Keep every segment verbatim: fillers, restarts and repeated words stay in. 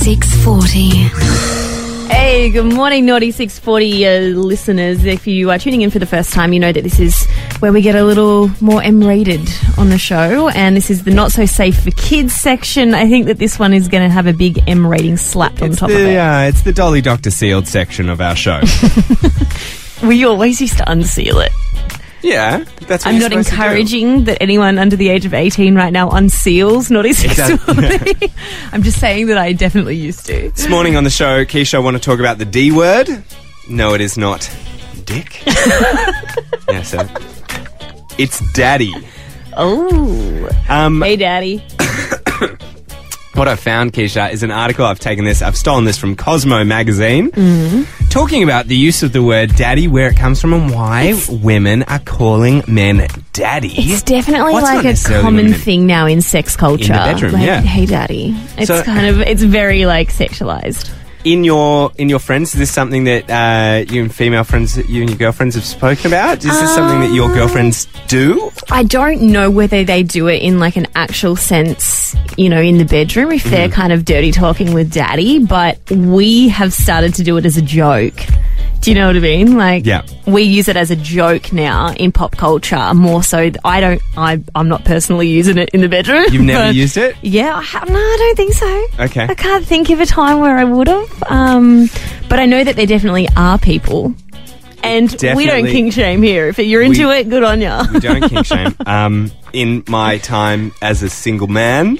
six forty. Hey, good morning, Naughty six forty uh, listeners. If you are tuning in for the first time, you know that this is where we get a little more M-rated on the show, and this is the not so safe for kids section. I think that this one is going to have a big M-rating slapped on It's top the, of it. Uh, it's the Dolly Doctor Sealed section of our show. We always used to unseal it. Yeah, that's what I'm you're not supposed to do. encouraging that anyone under the age of eighteen right now unseals Naughty six does- forty. I'm just saying that I definitely used to. This morning on the show, Keisha, I want to talk about the D word. No, it is not dick. Yeah, so it's daddy. Oh, Um, hey, Daddy. What I found, Keisha, is an article. I've taken this, I've stolen this from Cosmo magazine, Mm-hmm. talking about the use of the word daddy, where it comes from, and why women are calling men daddy. It's definitely Well, it's not like a necessarily common women. thing now in sex culture. bedroom, like, yeah. Hey, Daddy. It's So- kind of, it's very like sexualized. In your in your friends, is this something that uh, you and female friends, you and your girlfriends have spoken about? Is this something that your girlfriends do? I don't know whether they do it in like an actual sense, you know, in the bedroom, if they're Mm-hmm. kind of dirty talking with Daddy, but we have started to do it as a joke. Do you know what I mean? Like, Yeah. we use it as a joke now in pop culture more so. th- I don't, I, I'm not personally using it in the bedroom. You've never but- used it? Yeah, I have, no, I don't think so. Okay. I can't think of a time where I would have. Um, but I know that there definitely are people. And we don't Definitely. king shame here. If you're into We- it, good on ya. We don't kink shame. Um, in my time as a single man,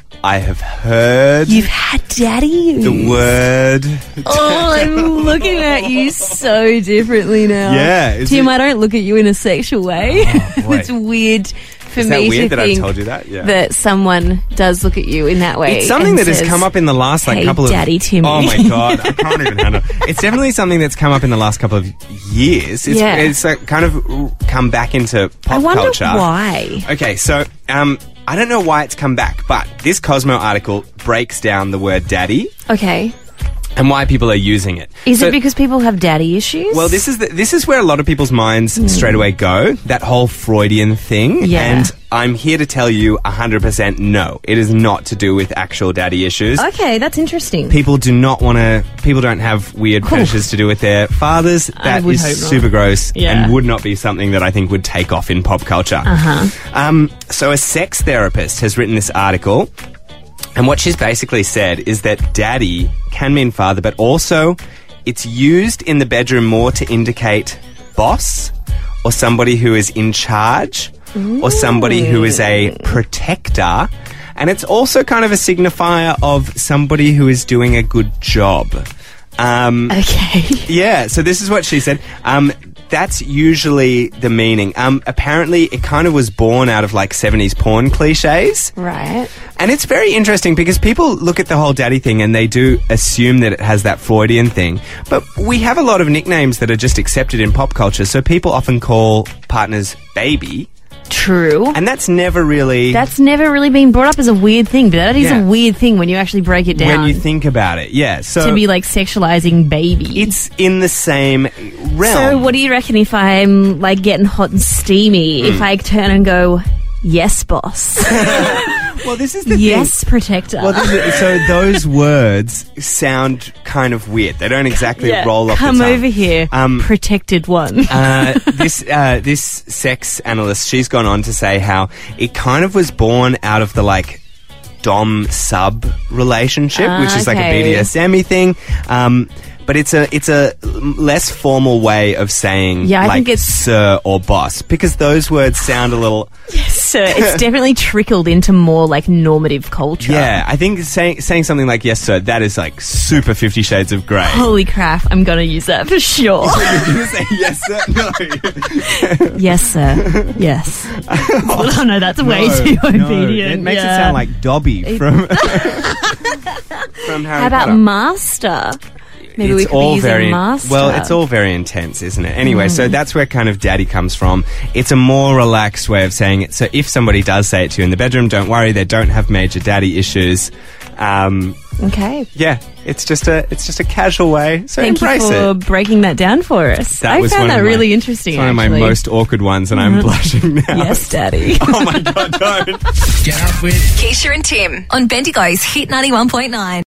I have heard You've had daddy. the word. Oh, I'm looking at you so differently now. Yeah, is Tim, it- I don't look at you in a sexual way. Oh, boy. It's weird for Is that me weird to that I think told you that? Yeah. that someone does look at you in that way. It's something and that has says, come up in the last like "Hey, couple of Daddy Timmy." Oh my god, I can't even handle. It's definitely something that's come up in the last couple of years. It's, Yeah. it's uh, kind of come back into pop I wonder culture. why. Okay, so um, I don't know why it's come back, but this Cosmo article breaks down the word daddy Okay. and why people are using it. Is So- it because people have daddy issues? Well, this is the, this is where a lot of people's minds straight away go, that whole Freudian thing. Yeah. And I'm here to tell you one hundred percent no. It is not to do with actual daddy issues. Okay, that's interesting. People do not want to, people don't have weird fetishes to do with their fathers. That would is hope not. super gross Yeah. and would not be something that I think would take off in pop culture. Uh-huh. Um, so a sex therapist has written this article, and what she's basically said is that daddy can mean father, but also it's used in the bedroom more to indicate boss or somebody who is in charge or somebody who is a protector. And it's also kind of a signifier of somebody who is doing a good job. Um, Okay. yeah, so this is what she said. Um, that's usually the meaning. Um, apparently, it kind of was born out of like seventies porn cliches. Right. And it's very interesting because people look at the whole daddy thing and they do assume that it has that Freudian thing. But we have a lot of nicknames that are just accepted in pop culture. So people often call partners baby. True. And that's never really... That's never really been brought up as a weird thing, but that is Yeah. a weird thing when you actually break it down. when you think about it. Yeah, so... to be like sexualizing baby. it's in the same realm. So what do you reckon if I'm like getting hot and steamy, Hmm. if I turn and go, yes, boss. Well, this is the yes, protector. thing. Well, this is, so those words sound kind of weird. They don't exactly Yeah. roll off Come the tongue. over here, Um, protected one. uh, this uh, this sex analyst, she's gone on to say how it kind of was born out of the like dom sub relationship, Ah, which is like a okay. B D S M-y thing. Um, but it's a it's a less formal way of saying Yeah, I like think it's- sir or boss, because those words sound a little So it's definitely trickled into more like normative culture. yeah. I think saying saying something like yes sir, that is like super Fifty Shades of Grey. Holy crap, I'm going to use that for sure. You're gonna say yes sir? No. Yes, sir. Yes. Oh, no, that's way No, too no, obedient. It makes yeah. it sound like Dobby from from Harry How about Potter. master? Maybe we it's could all be using very master. well. It's all very intense, isn't it? Anyway, Mm. so that's where kind of daddy comes from. It's a more relaxed way of saying it. So if somebody does say it to you in the bedroom, don't worry, they don't have major daddy issues. Um, Okay. yeah, it's just a it's just a casual way. So Thank embrace you for it. breaking that down for us. That I was found one that of my- really interesting. It's one of my actually. most awkward ones, and I'm blushing now. Yes, Daddy. Oh my god, don't. Get up with Keisha and Tim on Bendigo's Hit ninety-one point nine.